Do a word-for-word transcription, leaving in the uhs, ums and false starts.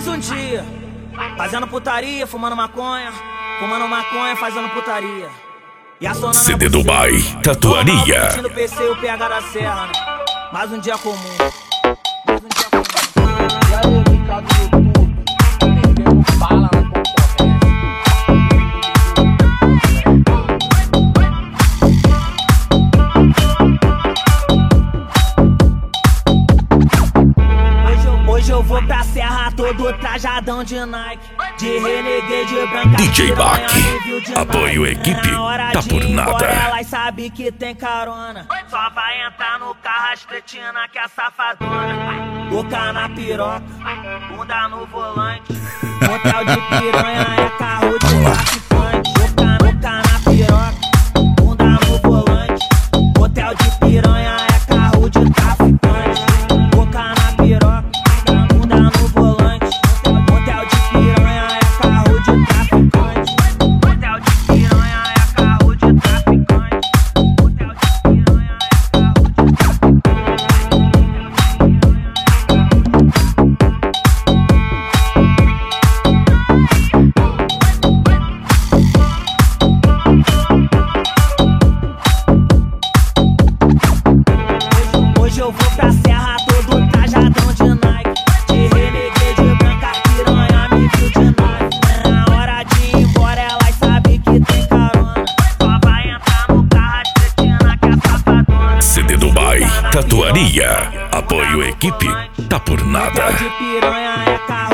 Mais um dia, fazendo putaria, fumando maconha, fumando maconha, fazendo putaria. E a Sonana C D Dubai, tatuaria. Curtindo o P C e o P H da Serra, né? Mais um dia comum. Mais um dia comum. E aí, Ricardo do YouTube, metendo bala na concorrência. Hoje eu vou pra serra todo trajadão de Nike, de Renegade de branca. D J Bach, apoio equipe, tá por nada. Elas sabe que tem carona, só vai entrar no carro as cretinas que é safadona. Boca na piroca, bunda no volante, motel de piranha é carro de traficante. Boca, boca na piroca, bunda no volante, motel de piranha é carro de traficante. Boca na piroca, bunda no volante, motel de piranha é carro de traficante. Motel de piranha é carro de traficante. Motel de piranha é carro de traficante. Hoje eu vou pra serra todo trajadão de Nike, de Renegade de branca, piranha me viu de nave. Na hora de ir embora elas sabem que tem carona, só vai entrar no carro as cretinas que é safadona. C D Dubai, tatuaria. Apoio equipe, tá por nada. Motel de piranha é carro